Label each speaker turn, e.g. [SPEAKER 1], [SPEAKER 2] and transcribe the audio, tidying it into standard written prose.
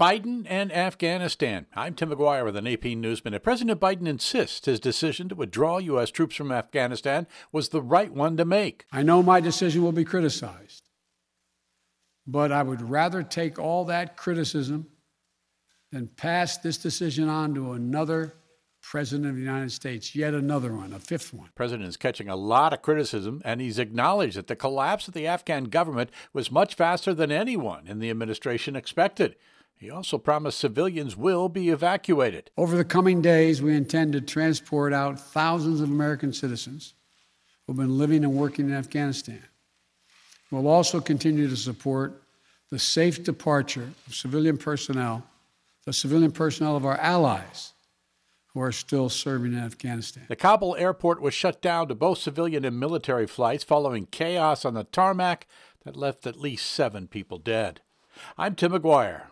[SPEAKER 1] Biden and Afghanistan. I'm Tim McGuire with an AP News Minute. President Biden insists his decision to withdraw U.S. troops from Afghanistan was the right one to make.
[SPEAKER 2] I know my decision will be criticized, but I would rather take all that criticism than pass this decision on to another president of the United States, yet another one, a fifth one.
[SPEAKER 1] The president is catching a lot of criticism, and he's acknowledged that the collapse of the Afghan government was much faster than anyone in the administration expected. He also promised civilians will be evacuated.
[SPEAKER 2] Over the coming days, we intend to transport out thousands of American citizens who've been living and working in Afghanistan. We'll also continue to support the safe departure of civilian personnel, the civilian personnel of our allies who are still serving in Afghanistan.
[SPEAKER 1] The Kabul airport was shut down to both civilian and military flights following chaos on the tarmac that left at least 7 people dead. I'm Tim McGuire.